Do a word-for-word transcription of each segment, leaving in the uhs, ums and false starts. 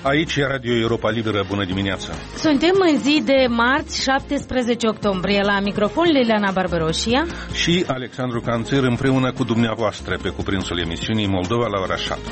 Aici e Radio Europa Liberă, bună dimineața! Suntem în zi de marți, șaptesprezece octombrie, la microfon Liliana Barbaroșia și Alexandru Canțir împreună cu dumneavoastră pe cuprinsul emisiunii Moldova la ora șapte.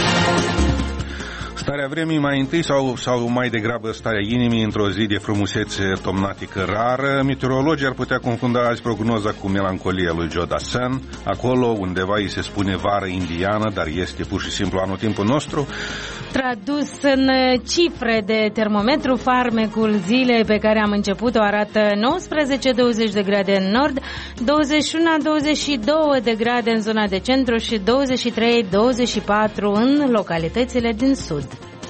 Starea vremii mai întâi sau, sau mai degrabă starea inimii într-o zi de frumusețe tomnatică rară. Meteorologii ar putea confunda azi prognoza cu melancolia lui Joe Dassin. Acolo undeva îi se spune vară indiană, dar este pur și simplu anotimpul nostru. Tradus în cifre de termometru, farmecul zilei pe care am început-o arată nouăsprezece douăzeci de grade în nord, douăzeci și unu douăzeci și doi de grade în zona de centru și douăzeci și trei douăzeci și patru în localitățile din sud.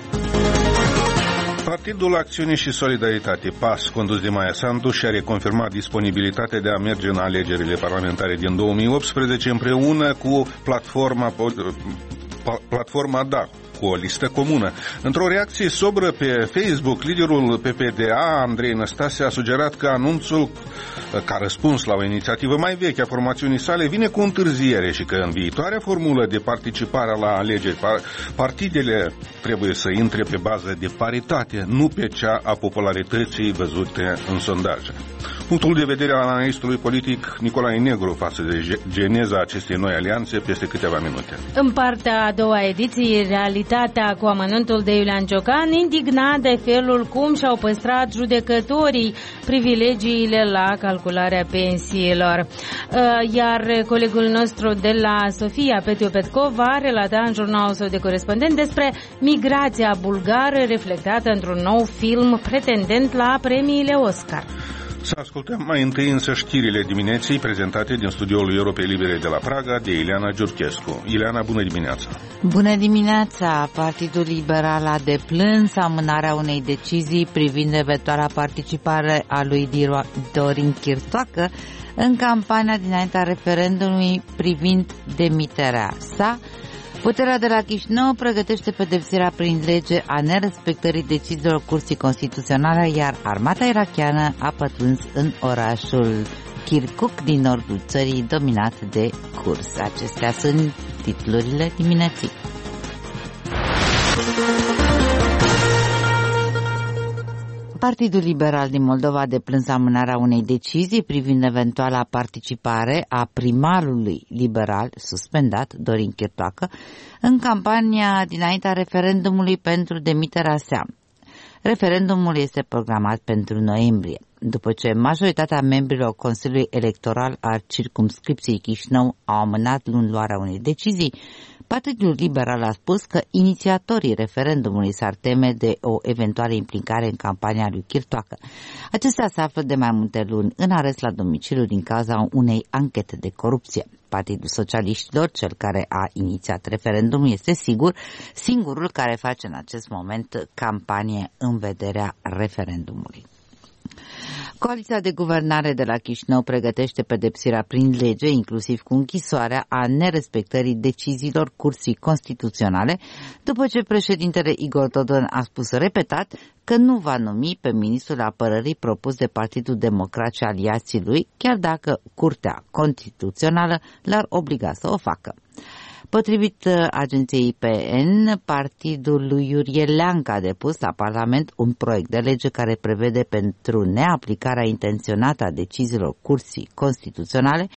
Partidul Acțiune și Solidaritate, P A S, condus de Maia Sandu, și-a reconfirmat disponibilitatea de a merge în alegerile parlamentare din două mii optsprezece împreună cu platforma, platforma D A, cu o listă comună. Într-o reacție sobră pe Facebook, liderul P P D A, Andrei Năstase, a sugerat că anunțul, ca răspuns la o inițiativă mai veche a formațiunii sale, vine cu întârziere și că în viitoarea formulă de participare la alegeri, partidele trebuie să intre pe bază de paritate, nu pe cea a popularității văzute în sondaje. Punctul de vedere al analistului politic Nicolae Negru față de geneza acestei noi alianțe peste câteva minute. În partea a doua ediție, realitatea cu amănuntul de Iulian Ciocan, indignat de felul cum și-au păstrat judecătorii privilegiile la calcularea pensiilor. Iar colegul nostru de la Sofia, Petiu Petkov, va relata în jurnalul său de corespondent despre migrația bulgară reflectată într-un nou film pretendent la premiile Oscar. Să ascultăm mai întâi însă știrile dimineții prezentate din studioul Europei Libere de la Praga de Ileana Giurchescu. Ileana, bună dimineața! Bună dimineața! Partidul Liberal a deplâns amânarea unei decizii privind eventuala participare a lui Dorin Chirtoacă în campania dinaintea referendumului privind demiterea sa. Puterea de la Chișinău pregătește pedepsirea prin lege a nerespectării deciziilor Curții Constituționale, iar armata irakiană a pătruns în orașul Kirkuk din nordul țării, dominat de kurzi. Acestea sunt titlurile dimineții. Partidul Liberal din Moldova a deplâns amânarea unei decizii privind eventuala participare a primarului liberal suspendat, Dorin Chirtoacă, în campania dinaintea referendumului pentru demiterea sa. Referendumul este programat pentru noiembrie. După ce majoritatea membrilor Consiliului Electoral al circumscripției Chișinău au amânat luni luarea unei decizii, Partidul Liberal a spus că inițiatorii referendumului s-ar teme de o eventuală implicare în campania lui Chirtoacă. Acesta se află de mai multe luni în arest la domiciliu din cauza unei anchete de corupție. Partidul Socialiștilor, cel care a inițiat referendumul, este sigur singurul care face în acest moment campanie în vederea referendumului. Coaliția de guvernare de la Chișinău pregătește pedepsirea prin lege, inclusiv cu închisoarea, a nerespectării deciziilor Curții Constituționale, după ce președintele Igor Dodon a spus repetat că nu va numi pe ministrul apărării propus de Partidul Democrat și aliații lui, chiar dacă Curtea Constituțională l-ar obliga să o facă. Potrivit agenției I P N, partidul lui Iurie Leancă a depus la Parlament un proiect de lege care prevede pentru neaplicarea intenționată a deciziilor Curții Constituționale